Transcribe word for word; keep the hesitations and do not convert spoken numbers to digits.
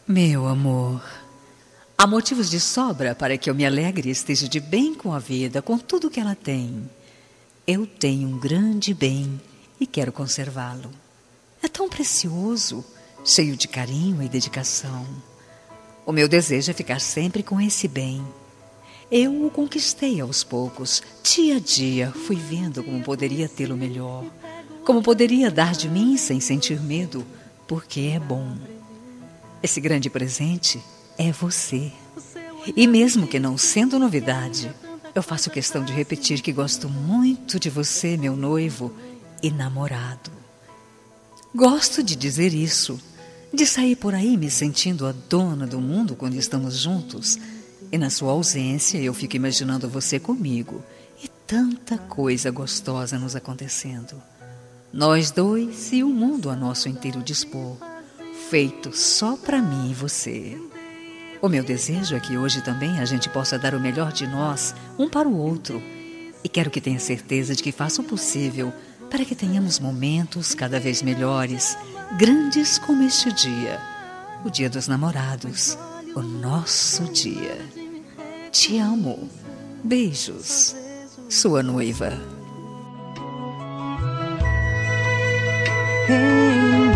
Meu amor, há motivos de sobra para que eu me alegre e esteja de bem com a vida, com tudo que ela tem. Eu tenho um grande bem e quero conservá-lo. É tão precioso, cheio de carinho e dedicação. O meu desejo é ficar sempre com esse bem. Eu o conquistei aos poucos, dia a dia, fui vendo como poderia tê-lo melhor, como poderia dar de mim sem sentir medo, porque é bom. Esse grande presente é você. E mesmo que não sendo novidade, eu faço questão de repetir que gosto muito de você, meu noivo e namorado. Gosto de dizer isso, de sair por aí me sentindo a dona do mundo quando estamos juntos. E na sua ausência eu fico imaginando você comigo e tanta coisa gostosa nos acontecendo. Nós dois e o mundo a nosso inteiro dispor, feito só para mim e você. O meu desejo é que hoje também a gente possa dar o melhor de nós um para o outro. E quero que tenha certeza de que faça o possível para que tenhamos momentos cada vez melhores, grandes como este dia, o Dia dos Namorados, o nosso dia. Te amo. Beijos. Sua noiva. Hey.